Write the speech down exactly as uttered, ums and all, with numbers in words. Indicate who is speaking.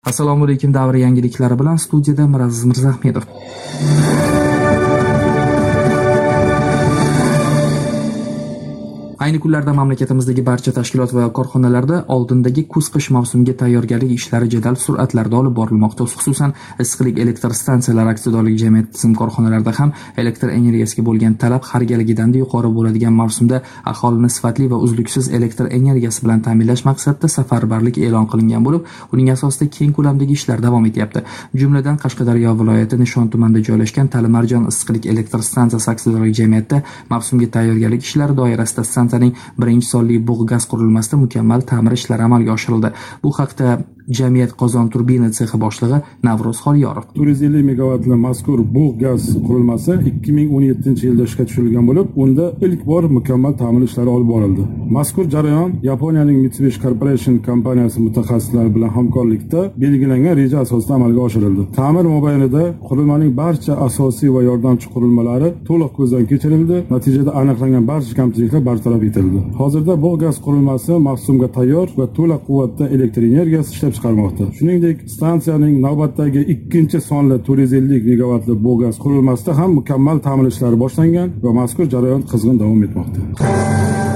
Speaker 1: Assalomu alaykum, davra yangiliklari bilan studiyada Miraziz Mirzahmedov. Ayni kunlarda mamlakatimizdagi barcha tashkilot va korxonalarda oldindagi kuz-qish mavsumiga tayyorgarlik ishlari jadal sur'atlarda olib borilmoqda. Xususan, Issiqlik elektr stansiyalari aksiyadorlik jamiyati tizim korxonalarida ham elektr energiyasiga bo'lgan talab har galgidanda yuqori bo'ladigan mavsumda aholini sifatli va uzluksiz elektr energiyasi bilan ta'minlash maqsadida safarbarlik e'lon qilingan bo'lib, uning asosida keng ko'lamdagi ishlar davom etyapti. Jumladan, Qashqadaryo viloyati Nishon tumanida joylashgan Talimarjon issiqlik elektr stansiyasi aksiyadorlik jamiyatida mavsumga tayyorgarlik ishlari doirasida stansiyaning birinchi sonli bug' gaz qurilmasida mukammal ta'mir ishlari amalga oshirildi. Bu haqda jamiyat Qozon turbina sexi boshlig'i Navro'z Xoliyorov.
Speaker 2: to'rt yuz ellik megavatli mazkur bug' gaz qurilmasi ikki ming o'n yettinchi yilda ishga tushirilgan bo'lib, unda ilk bor mukammal ta'mir ishlari olib borildi. Mazkur jarayon Yaponiyaning Mitsubishi Corporation kompaniyasi mutaxassislari bilan hamkorlikda belgilangan reja asosida amalga oshirildi. Ta'mir mobaynida qurilmaning barcha asosiy va yordamchi qurilmalari to'liq ko'zdan kechirildi. Natijada aniqlangan barcha kamchiliklar bartaraf etildi. Hozirda bug' gaz qurilmasi mavsumga tayyor va to'la quvvatda elektr energiyasi ishlab chiqarmoqda. Shuningdek, stansiyaning navbatdagi ikkinchi sonli to'rt yuz ellik megavatli bug' gaz qurilmasida ham mukammal ta'mir ishlari boshlangan va mazkur jarayon qizg'in davom etmoqda.